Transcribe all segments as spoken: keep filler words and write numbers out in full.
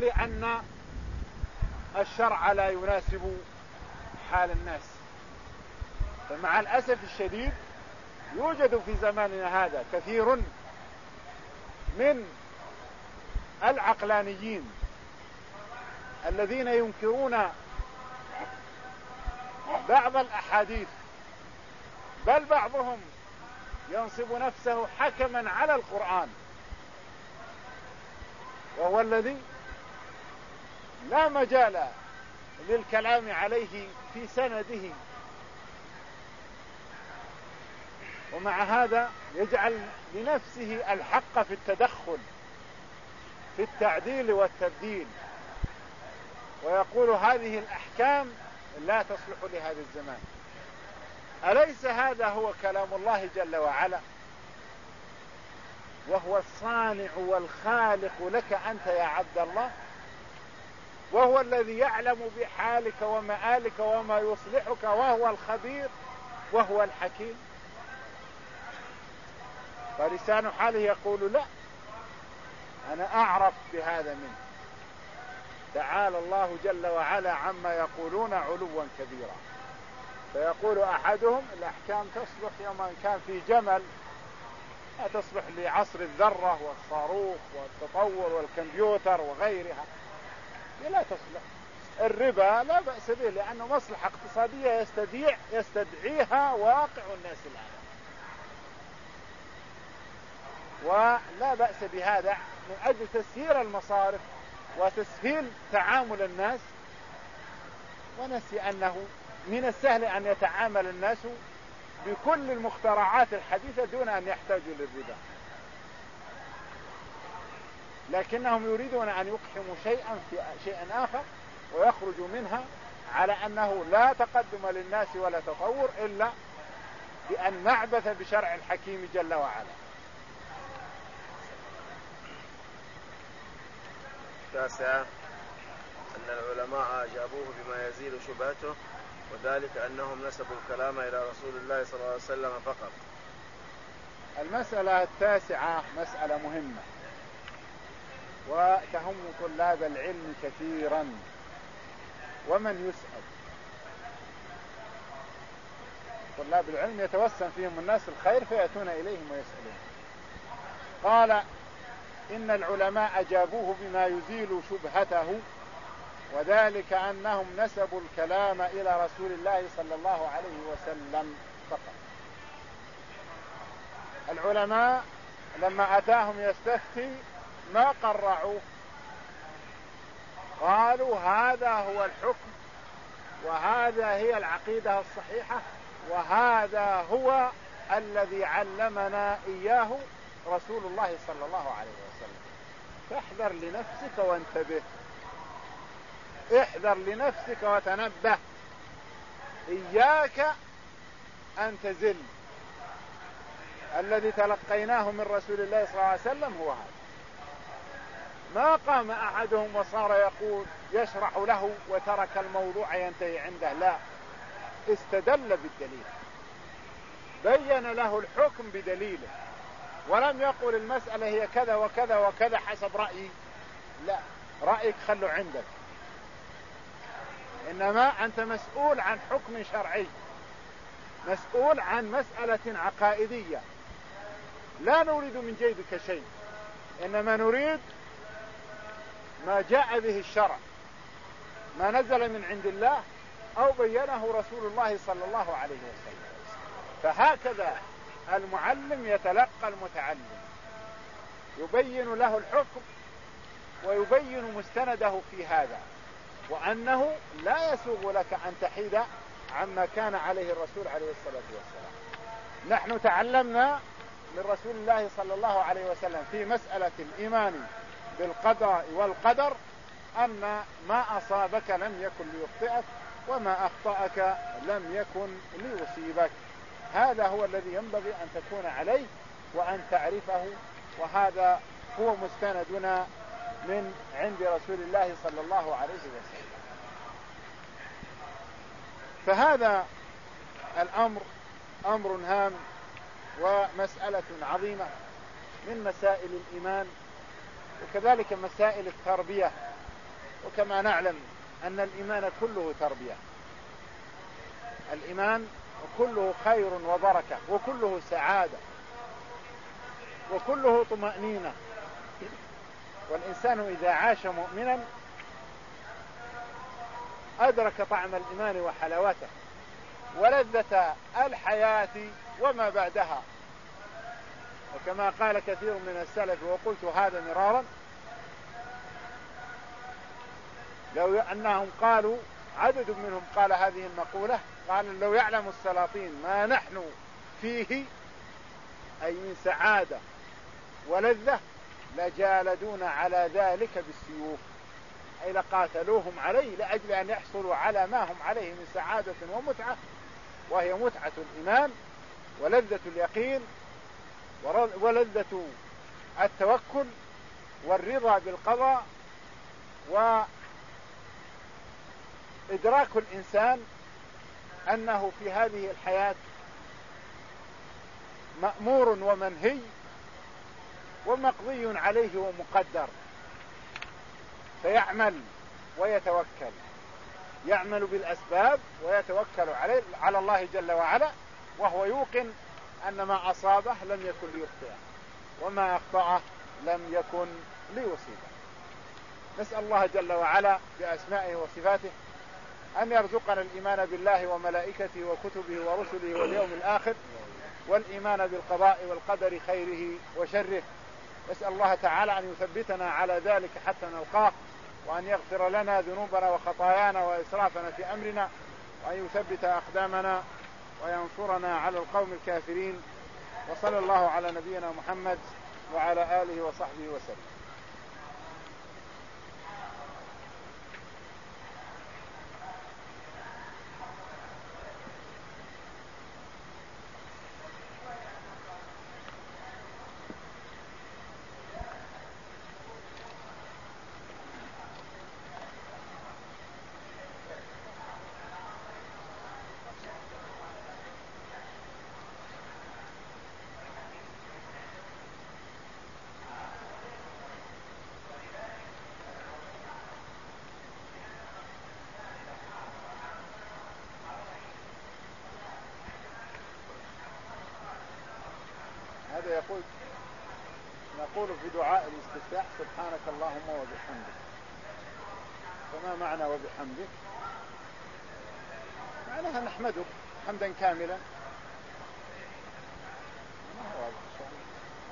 لأن الشرع لا يناسب حال الناس. فمع الأسف الشديد يوجد في زماننا هذا كثير من العقلانيين الذين ينكرون بعض الأحاديث، بل بعضهم ينصب نفسه حكما على القرآن، وهو الذي لا مجال للكلام عليه في سنده، ومع هذا يجعل لنفسه الحق في التدخل في التعديل والتبديل، ويقول هذه الأحكام لا تصلح لهذا الزمان. أليس هذا هو كلام الله جل وعلا، وهو الصانع والخالق لك أنت يا عبد الله، وهو الذي يعلم بحالك ومآلك وما يصلحك، وهو الخبير وهو الحكيم؟ فلسان حاله يقول لا، أنا أعرف بهذا منه. تعالى الله جل وعلا عما يقولون علوا كبيرا. فيقول أحدهم الأحكام تصلح يوم كان في جمل، لا تصلح لعصر الذرة والصاروخ والتطور والكمبيوتر وغيرها، لا تصلح. الربا لا بأس به لأنه مصلحة اقتصادية يستدعي يستدعيها واقع الناس الآن، ولا بأس بهذا من أجل تسيير المصارف وتسهيل تعامل الناس. ونسي أنه من السهل أن يتعامل الناس بكل المخترعات الحديثة دون أن يحتاجوا للربا، لكنهم يريدون أن يقحموا شيئا في شيء آخر ويخرجوا منها على أنه لا تقدم للناس ولا تطور إلا بأن نعبث بشرع الحكيم جل وعلا. تاسعا أن العلماء أجابوه بما يزيل شبهته، وذلك أنهم نسبوا الكلام إلى رسول الله صلى الله عليه وسلم فقط. المسألة التاسعة مسألة مهمة وتهم طلاب العلم كثيرا، ومن يسأل طلاب العلم يتوسم فيهم الناس الخير فيأتون إليهم ويسألون. قال إن العلماء أجابوه بما يزيل شبهته، وذلك أنهم نسبوا الكلام إلى رسول الله صلى الله عليه وسلم فقط. العلماء لما أتاهم يستفتي ما قرعوا، قالوا هذا هو الحكم، وهذا هي العقيدة الصحيحة، وهذا هو الذي علمنا إياه رسول الله صلى الله عليه وسلم. فاحذر لنفسك وانتبه، احذر لنفسك وتنبه، إياك أن تزل. الذي تلقيناه من رسول الله صلى الله عليه وسلم هو هذا. ما قام أحدهم وصار يقول يشرح له وترك الموضوع ينتهي عنده، لا، استدل بالدليل، بين له الحكم بدليله، ولم يقل المسألة هي كذا وكذا وكذا حسب رأيي، لا، رأيك خلو عندك، إنما أنت مسؤول عن حكم شرعي، مسؤول عن مسألة عقائدية. لا نريد من جيبك شيء، إنما نريد ما جاء به الشرع، ما نزل من عند الله أو بينه رسول الله صلى الله عليه وسلم. فهكذا المعلم يتلقى المتعلم، يبين له الحكم ويبين مستنده في هذا، وأنه لا يسوغ لك أن تحيد عما كان عليه الرسول عليه الصلاة والسلام. نحن تعلمنا من رسول الله صلى الله عليه وسلم في مسألة الإيمان بالقضاء والقدر أن ما أصابك لم يكن ليخطئك، وما أخطأك لم يكن ليصيبك. هذا هو الذي ينبغي أن تكون عليه وأن تعرفه، وهذا هو مستندنا من عند رسول الله صلى الله عليه وسلم. فهذا الأمر أمر هام ومسألة عظيمة من مسائل الإيمان، وكذلك مسائل التربية وكما نعلم أن الإيمان كله تربية، الإيمان كله خير وبركة وكله سعادة وكله طمأنينة. والإنسان إذا عاش مؤمنا أدرك طعم الإيمان وحلاوته ولذة الحياة وما بعدها. وكما قال كثير من السلف وقلت هذا مرارا، لو أنهم قالوا، عدد منهم قال هذه المقولة، قال لو يعلم السلاطين ما نحن فيه أي من سعادة ولذة لجالدون على ذلك بالسيوف، أي لقاتلوهم عليه لأجل أن يحصلوا على ما هم عليه من سعادة ومتعة، وهي متعة الإيمان ولذة اليقين ولذة التوكل والرضا بالقضاء، وإدراك الإنسان أنه في هذه الحياة مأمور ومنهي ومقضي عليه ومقدر، فيعمل ويتوكل، يعمل بالأسباب ويتوكل على الله جل وعلا، وهو يوقن أن ما أصابه لم يكن ليخطئه وما أخطأه لم يكن ليصيبه. نسأل الله جل وعلا بأسمائه وصفاته أن يرزقنا الإيمان بالله وملائكته وكتبه ورسله واليوم الآخر، والإيمان بالقضاء والقدر خيره وشره. نسأل الله تعالى أن يثبتنا على ذلك حتى نلقاه، وأن يغفر لنا ذنوبنا وخطايانا وإسرافنا في أمرنا، وأن يثبت أقدامنا وينصرنا على القوم الكافرين. وصلى الله على نبينا محمد وعلى آله وصحبه وسلم. هذا يقول نقول في دعاء الاستفتاح سبحانك اللهم وبحمدك. فما معنى وبحمدك؟ معناها نحمدك حمدا كاملا. ما هو واضح إن شاء الله.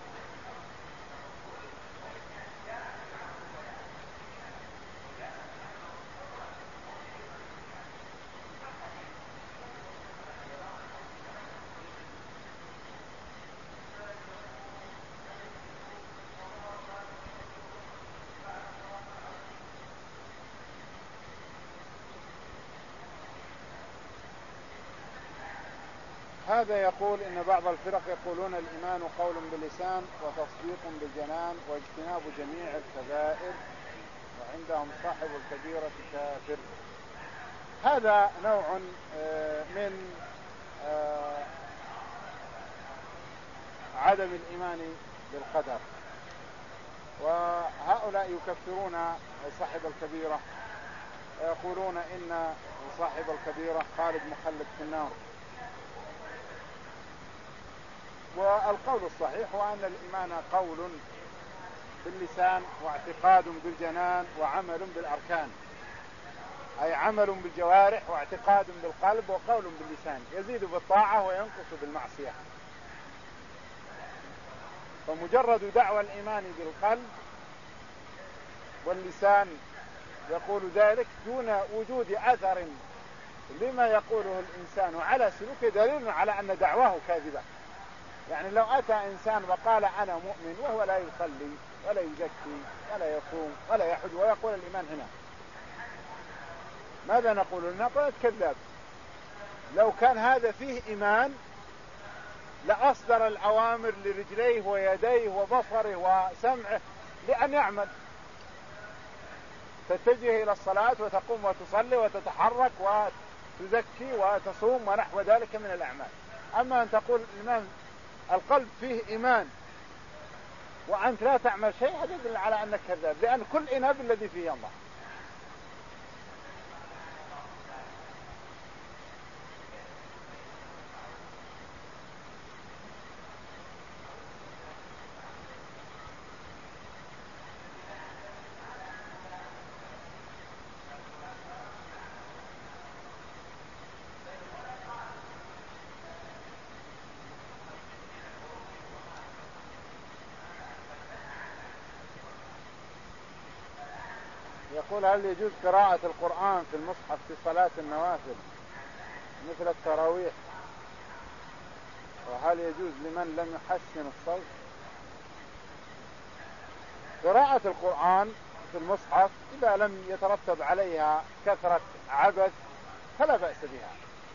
هذا يقول إن بعض الفرق يقولون الإيمان قول باللسان وتصديق بالجنان واجتناب جميع الكبائر، وعندهم صاحب الكبيرة كافر. هذا نوع من عدم الإيمان بالقدر، وهؤلاء يكفرون صاحب الكبيرة ويقولون إن صاحب الكبيرة خالد مخلد في النار. والقول الصحيح هو أن الإيمان قول باللسان واعتقاد بالجنان وعمل بالأركان، أي عمل بالجوارح واعتقاد بالقلب وقول باللسان، يزيد بالطاعة وينقص بالمعصية. فمجرد دعوى الإيمان بالقلب واللسان يقول ذلك دون وجود أثر لما يقوله الإنسان على سلوكه دليل على أن دعواه كاذبة. يعني لو أتى إنسان وقال أنا مؤمن وهو لا يصلي ولا يزكي ولا يصوم ولا يحج ويقول الإيمان هنا، ماذا نقول؟ نقول كذاب. لو كان هذا فيه إيمان لأصدر الأوامر لرجليه ويديه وبصره وسمعه لأن يعمل، تتجه إلى الصلاة وتقوم وتصلي وتتحرك وتزكي وتصوم ونحو ذلك من الأعمال. أما أن تقول الإيمان القلب فيه إيمان وأنت لا تعمل شيء، هذا يدل على أنك كذاب، لأن كل إيمان الذي فيه الله. يقول هل يجوز قراءة القرآن في المصحف في صلاة النوافل مثل التراويح؟ وهل يجوز لمن لم يحسن الصوت؟ قراءة القرآن في المصحف إذا لم يترتب عليها كثرة عبث فلا بأس بها،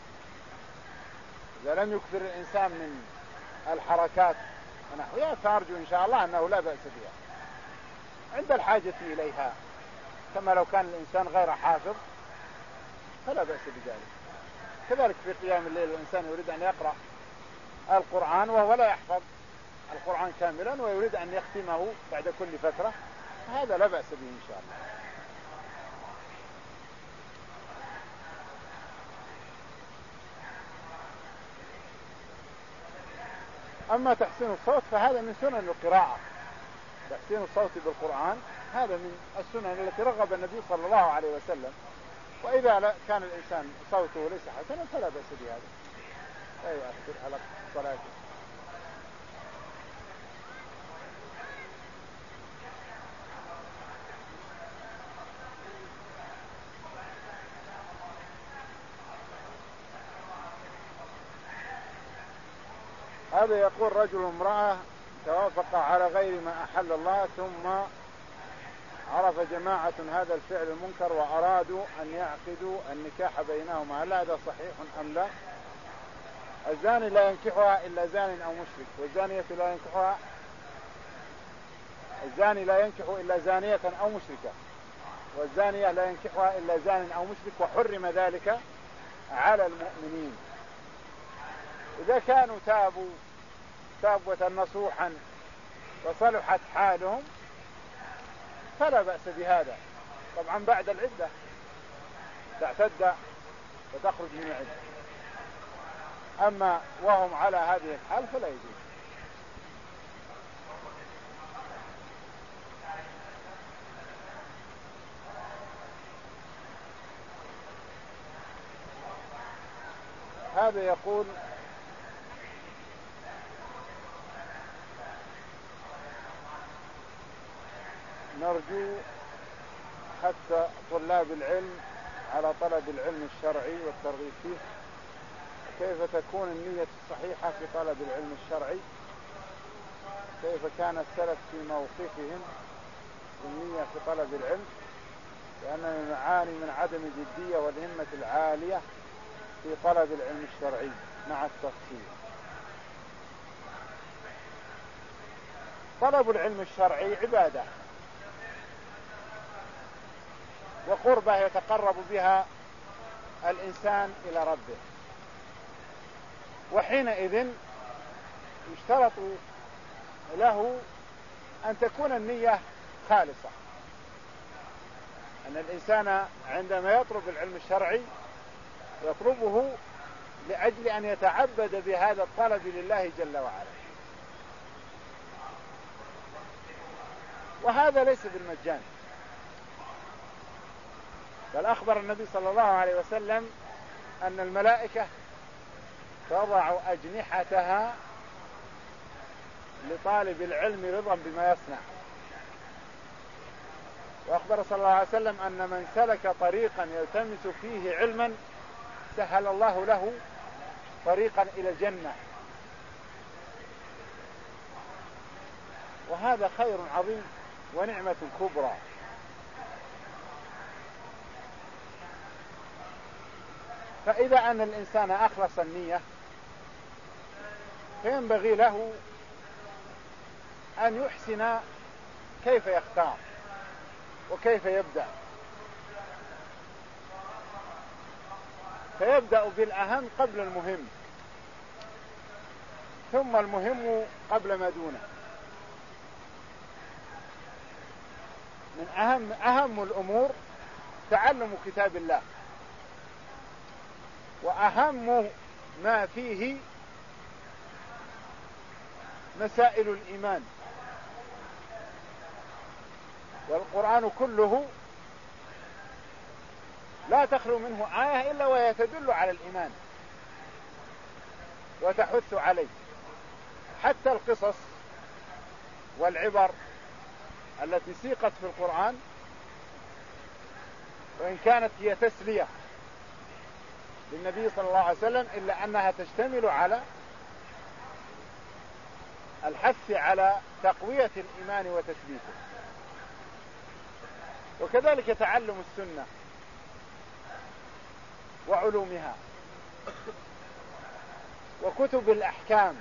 إذا لم يكثر الإنسان من الحركات ونحوها فأرجو إن شاء الله أنه لا بأس بها عند الحاجة إليها، كما لو كان الإنسان غير حافظ فلا بأس بذلك. كذلك في قيام الليل الإنسان يريد أن يقرأ القرآن وهو لا يحفظ القرآن كاملا ويريد أن يختمه بعد كل فترة، هذا لا بأس به إن شاء الله. أما تحسين الصوت فهذا من سنن القراءة، تحسين الصوت بالقرآن هذا من السنن التي رغب النبي صلى الله عليه وسلم، وإذا كان الإنسان صوته ليس حسنا فلا بأس بهذا، لا يؤثر على صلاته. هذا يقول رجل وامرأة توافق على غير ما أحل الله ثم عرف جماعة هذا الفعل المنكر وأرادوا أن يعقدوا النكاح بينهما، هل هذا صحيح أم لا؟ الزاني لا ينكحها إلا زان أو مشرك، والزانية لا ينكحها الزاني لا ينكح إلا زانية أو مشركة، والزانية لا ينكحها إلا زان أو مشرك، وحرم ذلك على المؤمنين. إذا كانوا تابوا توبة نصوحا وصلحت حالهم فلا بأس بهذا، طبعا بعد العدة تعتد وتخرج من العدة، أما وهم على هذه الحال فلا يجوز. هذا يقول نرجو حتى طلاب العلم على طلب العلم الشرعي والترغيب فيه، كيف تكون النية الصحيحة في طلب العلم الشرعي، كيف كان السلف في موقفهم النية في طلب العلم، لأننا نعاني من عدم الجدية والهمة العالية في طلب العلم الشرعي مع التفصيل. طلب العلم الشرعي عبادة وقربة يتقرب بها الإنسان إلى ربه، وحينئذ يشترط له أن تكون النية خالصة، أن الإنسان عندما يطلب العلم الشرعي يطلبه لأجل أن يتعبد بهذا الطلب لله جل وعلا، وهذا ليس بالمجان، بل أخبر النبي صلى الله عليه وسلم أن الملائكة تضع أجنحتها لطالب العلم رضا بما يصنع، وأخبر صلى الله عليه وسلم أن من سلك طريقا يلتمس فيه علما سهل الله له طريقا إلى الجنة، وهذا خير عظيم ونعمة كبرى. فإذا أن الإنسان أخلص النية فينبغي له أن يحسن كيف يختار وكيف يبدأ، فيبدأ بالأهم قبل المهم، ثم المهم قبل ما دونه. من أهم أهم الأمور تعلم كتاب الله، وأهم ما فيه مسائل الإيمان، والقرآن كله لا تخلو منه آية إلا وهي تدل على الإيمان وتحث عليه، حتى القصص والعبر التي سيقت في القرآن وإن كانت هي تسلية للنبي صلى الله عليه وسلم إلا أنها تشتمل على الحث على تقوية الإيمان وتثبيته. وكذلك تعلم السنة وعلومها وكتب الأحكام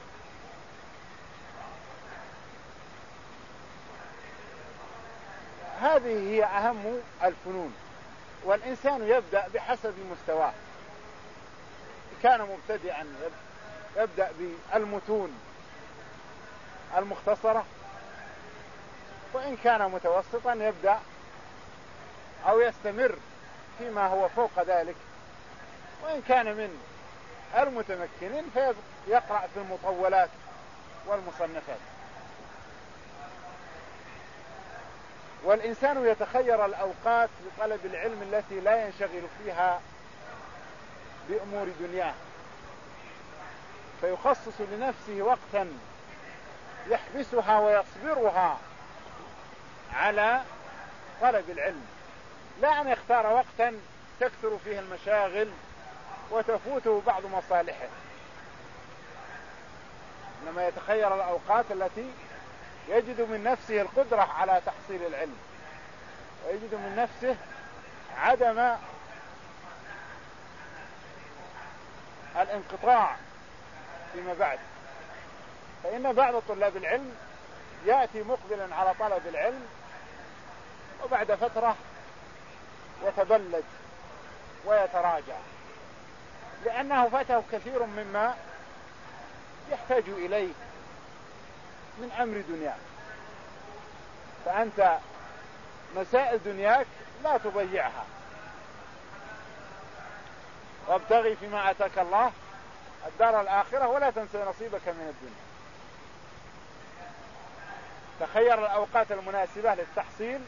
هذه هي أهم الفنون، والإنسان يبدأ بحسب مستواه. كان مبتدئا يبدأ بالمتون المختصرة، وإن كان متوسطا يبدأ أو يستمر فيما هو فوق ذلك، وإن كان من المتمكنين فيقرأ في المطولات والمصنفات. والإنسان يتخير الأوقات لطلب العلم التي لا ينشغل فيها بأمور دنياه، فيخصص لنفسه وقتا يحبسها ويصبرها على طلب العلم، لا أن يختار وقتا تكثر فيه المشاغل وتفوته بعض مصالحه، إنما يتخير الأوقات التي يجد من نفسه القدرة على تحصيل العلم، ويجد من نفسه عدم الانقطاع فيما بعد. فإن بعض طلاب العلم يأتي مقبلا على طلب العلم وبعد فترة يتبلد ويتراجع، لأنه فاته كثير مما يحتاج إليه من أمر دنياه. فأنت مسائل دنياك لا تضيعها، وابتغي فيما آتاك الله الدار الآخرة ولا تنسى نصيبك من الدنيا. تخير الأوقات المناسبة للتحصيل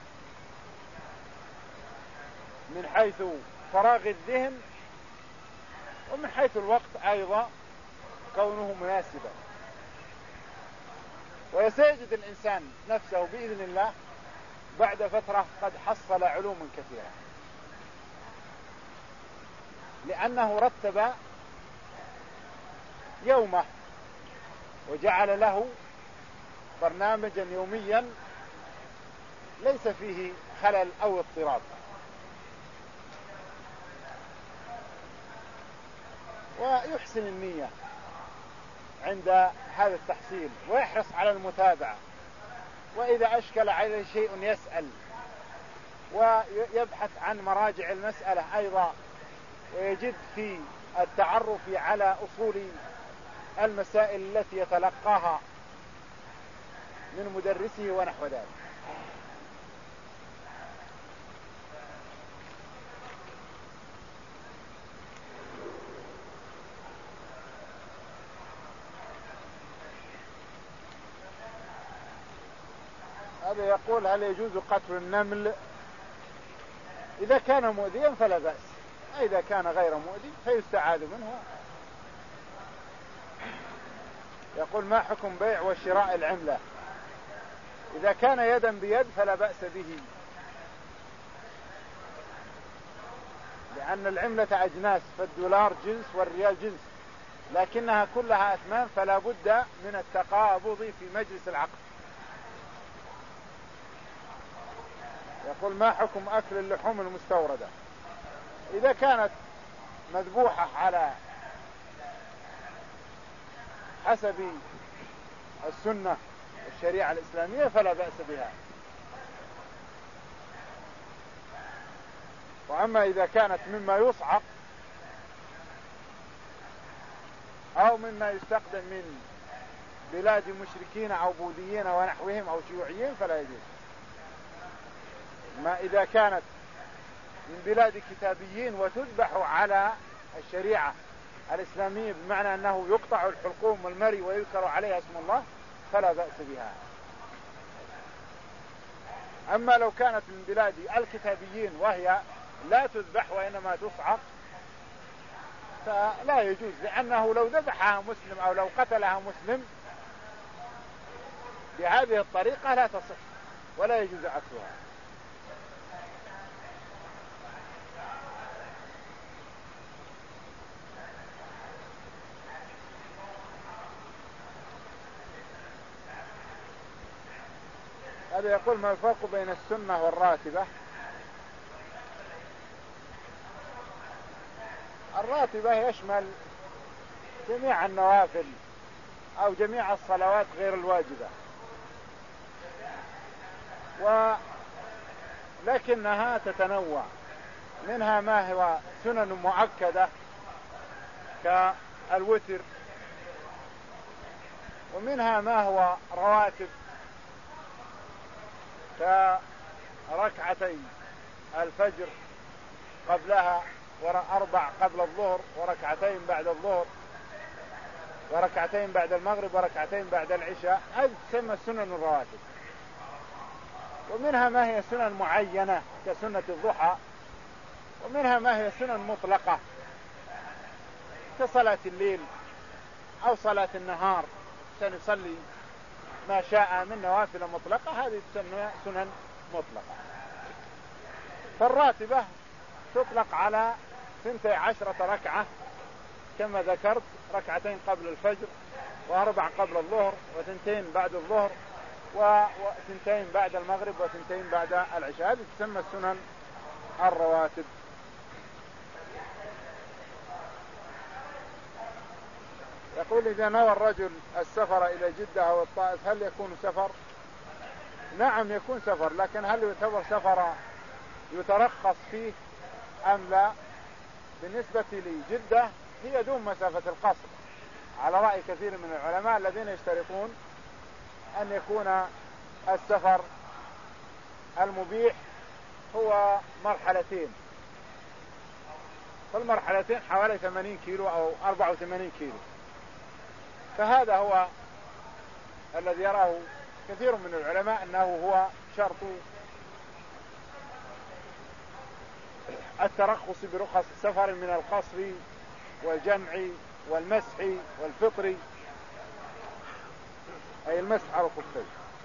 من حيث فراغ الذهن، ومن حيث الوقت أيضا كونه مناسبا، ويسيجد الإنسان نفسه بإذن الله بعد فترة قد حصل علوما كثيرة، لأنه رتب يومه وجعل له برنامجا يوميا ليس فيه خلل أو اضطراب. ويحسن النية عند هذا التحصيل، ويحرص على المتابعة، وإذا أشكل عليه شيء يسأل ويبحث عن مراجع المسألة أيضا، ويجد في التعرف على أصول المسائل التي يتلقاها من مدرسه ونحو ذلك. هذا يقول: هل يجوز قتل النمل؟ إذا كان مؤذيا فلا بأس، إذا كان غير مؤذي فيستعاذ منه. يقول: ما حكم بيع وشراء العملة؟ إذا كان يدا بيد فلا بأس به، لأن العملة أجناس، فالدولار جنس والريال جنس، لكنها كلها أثمان، فلا بد من التقابض في مجلس العقد. يقول: ما حكم أكل اللحوم المستوردة؟ إذا كانت مذبوحة على حسب السنة والشريعة الإسلامية فلا بأس بها. وأما إذا كانت مما يصعق أو مما يستخدم من بلاد مشركين أو بوذيين ونحوهم أو شيوعيين فلا يجوز. ما إذا كانت من بلاد كتابيين وتذبح على الشريعة الإسلامية، بمعنى أنه يقطع الحلقوم والمري ويذكر عليها اسم الله، فلا بأس بها. أما لو كانت من بلاد الكتابيين وهي لا تذبح وإنما تصعق فلا يجوز، لأنه لو ذبحها مسلم أو لو قتلها مسلم بهذه الطريقة لا تصح ولا يجوز أكلها. هذا يقول ما الفرق بين السنة والراتبة؟ الراتبة يشمل جميع النوافل أو جميع الصلوات غير الواجبة، ولكنها تتنوع، منها ما هو سنن مؤكدة كالوتر، ومنها ما هو رواتب كركعتي الفجر قبلها وأربع قبل الظهر وركعتين بعد الظهر وركعتين بعد المغرب وركعتين بعد العشاء، هذه تسمى سنن الرواتب. ومنها ما هي سنن معينة كسنة الضحى، ومنها ما هي سنن مطلقة كصلاة الليل أو صلاة النهار، كان يصلي ما شاء من نوافل مطلقة، هذه تسمى سنن مطلقة. فالراتبة تطلق على ثنتي عشرة ركعة كما ذكرت، ركعتين قبل الفجر وأربع قبل الظهر وثنتين بعد الظهر وثنتين بعد المغرب وثنتين بعد العشاء، هذه تسمى السنن الرواتب. يقول إذا نوى الرجل السفر إلى جدة أو الطائف هل يكون سفر؟ نعم يكون سفر، لكن هل يعتبر سفر يترخص فيه أم لا؟ بالنسبة لجدة هي دون مسافة القصر على رأي كثير من العلماء الذين يشترطون أن يكون السفر المبيح هو مرحلتين، فالمرحلتين حوالي ثمانين كيلو أو أربعة وثمانين كيلو، فهذا هو الذي يراه كثير من العلماء أنه هو شرط الترخص برخص السفر من القصر والجمع والمسح والفطر، أي المسح على الخفين.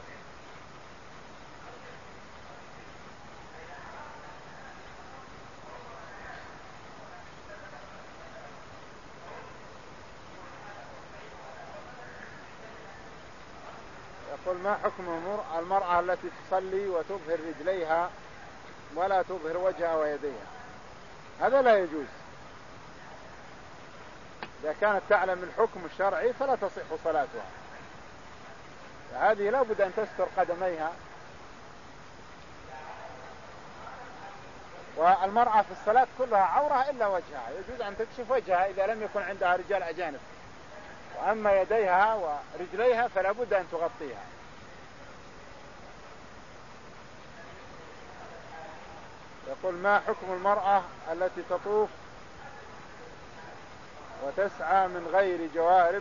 يقول ما حكم المرأة التي تصلي وتظهر رجليها ولا تظهر وجهها ويديها؟ هذا لا يجوز. إذا كانت تعلم الحكم الشرعي فلا تصح صلاتها، هذه لا بد أن تستر قدميها. والمرأة في الصلاة كلها عورة إلا وجهها، يجوز أن تكشف وجهها إذا لم يكن عندها رجال أجانب، وأما يديها ورجليها فلا بد أن تغطيها. يقول ما حكم المرأة التي تطوف وتسعى من غير جوارب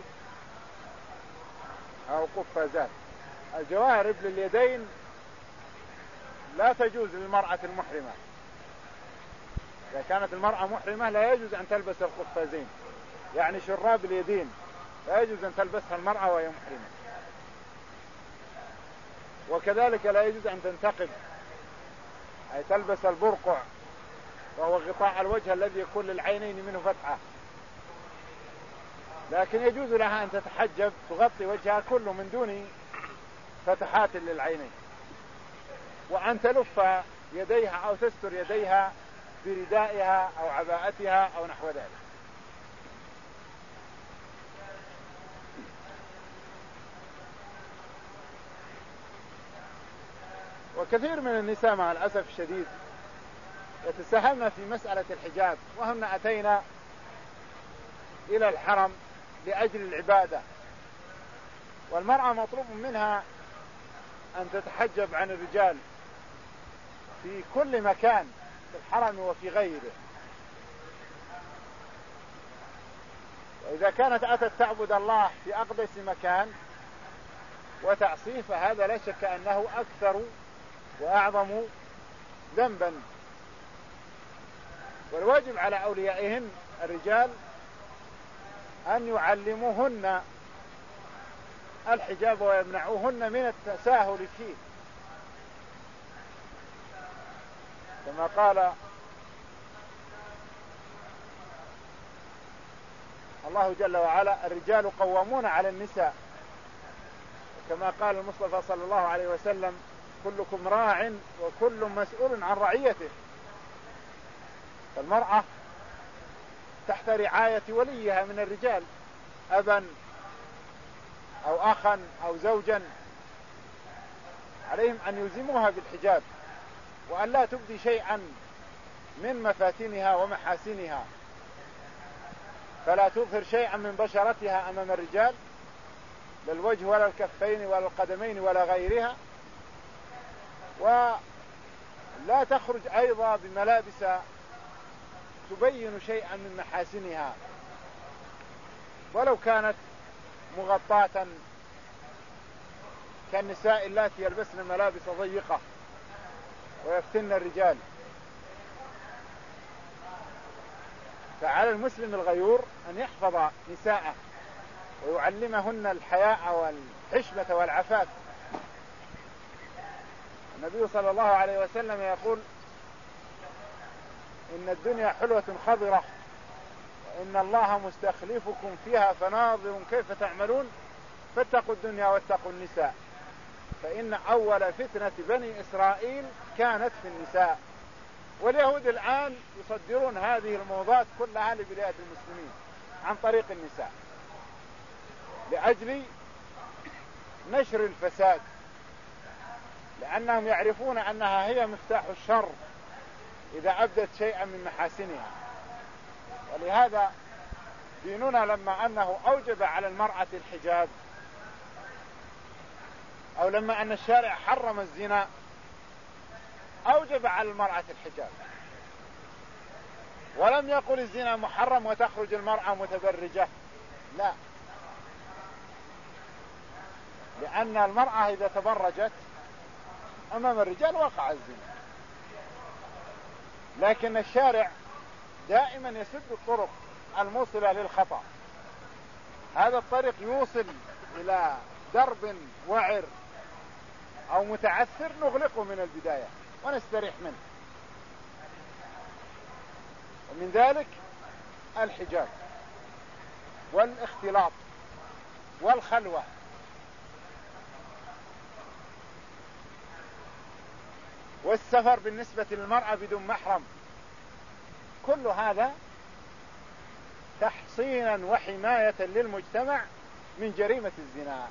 أو قفازات؟ الجوارب لليدين لا تجوز للمرأة المحرمة، إذا كانت المرأة محرمة لا يجوز أن تلبس القفازين، يعني شراب اليدين لا يجوز أن تلبسها المرأة وهي محرمة. وكذلك لا يجوز أن تنتقب، أي تلبس البرقع وهو غطاء الوجه الذي يكون للعينين منه فتحة، لكن يجوز لها أن تتحجب تغطي وجهها كله من دون فتحات للعينين، وأن تلف يديها أو تستر يديها بردائها أو عباءتها أو نحو ذلك. وكثير من النساء مع الأسف الشديد يتساهلن في مسألة الحجاب، وهن أتينا إلى الحرم لأجل العبادة، والمرأة مطلوب منها أن تتحجب عن الرجال في كل مكان في الحرم وفي غيره. وإذا كانت أتت تعبد الله في أقدس مكان وتعصيه فهذا لا شك أنه أكثر وأعظم ذنبا. والواجب على أوليائهن الرجال أن يعلموهن الحجاب ويمنعوهن من التساهل فيه، كما قال الله جل وعلا الرجال قوامون على النساء، كما قال المصطفى صلى الله عليه وسلم كلكم راع وكل مسؤول عن رعيته. فالمرأة تحت رعاية وليها من الرجال، أبا أو أخا أو زوجا، عليهم أن يلزموها بالحجاب وأن لا تبدي شيئا من مفاتنها ومحاسنها، فلا تظهر شيئا من بشرتها أمام الرجال، لا الوجه ولا الكفين ولا القدمين ولا غيرها، ولا تخرج أيضا بملابس تبين شيئا من محاسنها ولو كانت مغطاة كالنساء اللاتي يلبسن ملابس ضيقة ويفتن الرجال. فعلى المسلم الغيور أن يحفظ نساءه ويعلمهن الحياء والحشمة والعفاف. النبي صلى الله عليه وسلم يقول: إن الدنيا حلوة خضرة وإن الله مستخلفكم فيها فناظر كيف تعملون فاتقوا الدنيا واتقوا النساء، فإن أول فتنة بني إسرائيل كانت في النساء. واليهود الآن يصدرون هذه الموضات كلها لبلاد المسلمين عن طريق النساء لأجل نشر الفساد، لأنهم يعرفون أنها هي مفتاح الشر إذا أبدت شيئا من محاسنها. ولهذا ديننا لما أنه أوجب على المرأة الحجاب، أو لما أن الشارع حرم الزنا أوجب على المرأة الحجاب، ولم يقل الزنا محرم وتخرج المرأة متبرجة، لا، لأن المرأة إذا تبرجت أمام الرجال وقع الزنا. لكن الشارع دائما يسد الطرق الموصلة للخطأ. هذا الطريق يوصل إلى درب وعر أو متعثر نغلقه من البداية ونستريح منه. ومن ذلك الحجاب والاختلاط والخلوة. والسفر بالنسبة للمرأة بدون محرم، كل هذا تحصينا وحماية للمجتمع من جريمة الزنا.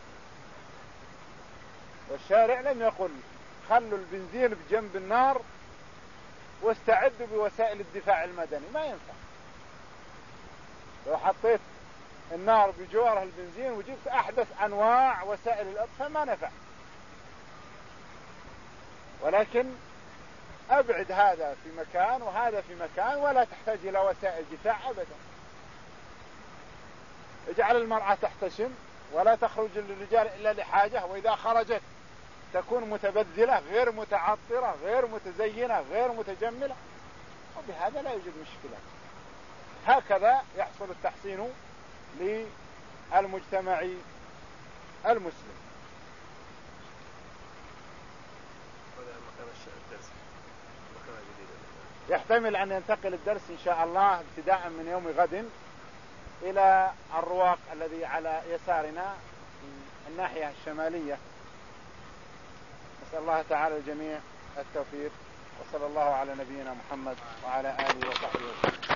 والشارع لم يقل خلوا البنزين بجنب النار واستعدوا بوسائل الدفاع المدني، ما ينفع. لو حطيت النار بجواره البنزين وجبت أحدث أنواع وسائل الإطفاء ما نفع. ولكن أبعد هذا في مكان وهذا في مكان ولا تحتاج إلى وسائل دفاع أبدا. اجعل المرأة تحتشم ولا تخرج للرجال إلا لحاجة، وإذا خرجت تكون متبذلة غير متعطرة غير متزينة غير متجملة، وبهذا لا يوجد مشكلة. هكذا يحصل التحسين للمجتمع المسلم. يحتمل أن ينتقل الدرس إن شاء الله ابتداء من يوم غد إلى الرواق الذي على يسارنا من الناحية الشمالية. نسأل الله تعالى الجميع التوفيق، وصلى الله على نبينا محمد وعلى آله وصحبه وسلم.